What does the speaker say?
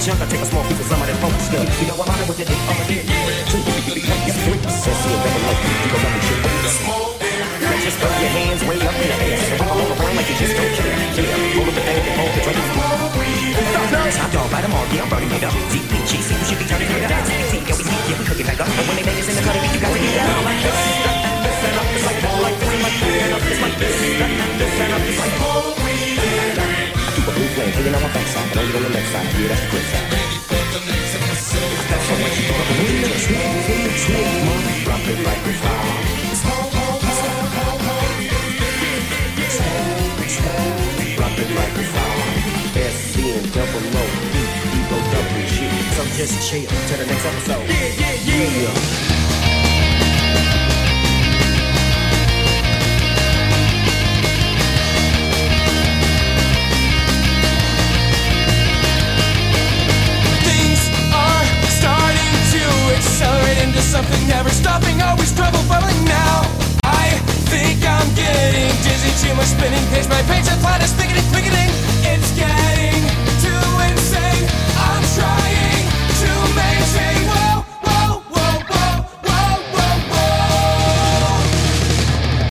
Chunk, I take a small piece of some of that funk stuff. You know I'm on it with the dick on the dick. Sassy and double up, you go double shit. Let's just throw your hands way up in the air. And roll around like you just don't care. Yeah, roll up the thing and hold the drink. Top dog, bite them all, yeah, I'm burning it up. Deep and cheesy, we should be turning it up. Yeah, we sneak, yeah, we cook it back up. And when they bang us in the cutting, you got to get down like this. Listen up, it's like this, like this, like this, like this. Listen up, it's like I keep a blue flame hanging on my backside, but only on the left side. Yeah, that's the good side. That's so much you go up and in the tree, mama, drop it like a fire. Drop it like a fire. SC and double O, Ego double shit. So just chill till the next episode. Yeah. Accelerate into something never stopping, always trouble falling now. I think I'm getting dizzy, too much spinning, page by page, I'm flat as thickening. It's getting